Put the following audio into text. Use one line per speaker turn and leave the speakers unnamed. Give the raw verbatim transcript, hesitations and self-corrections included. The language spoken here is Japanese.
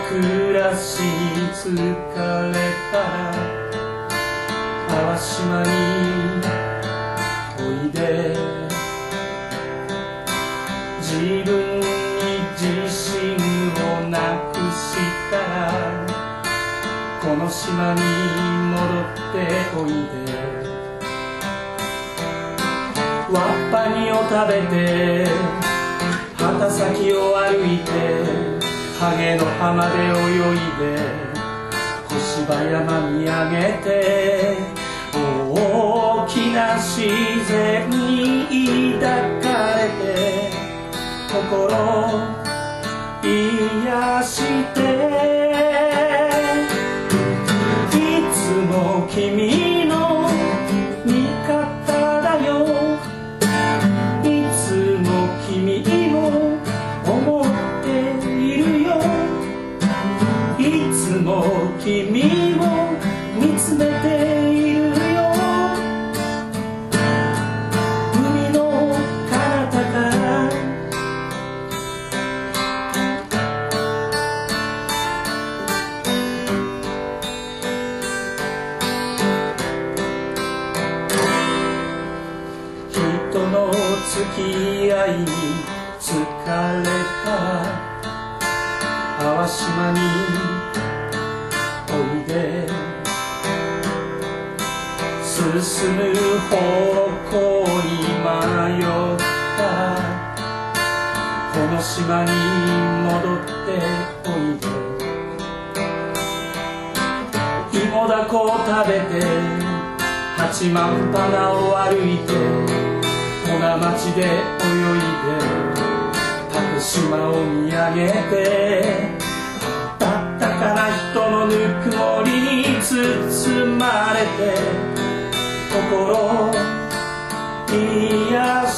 暮らしに疲れたら淡島においで、自分に自信をなくしたらこの島に戻っておいで、わっぱ煮を食べて畑先を歩いてハゲの浜で泳いで小芝山見上げて大きな自然に抱かれて心癒していつも君の味方だよ、いつも君も思っているよ、いつも君を見つめているよ、海の彼方から人の付き合いに疲れた淡島においで、進む方向に迷ったこの島に戻っておいで、芋だこを食べて八幡浜を歩いて戸田町で泳いで竹島を見上げてあったかな人のぬくもりに包まれて心癒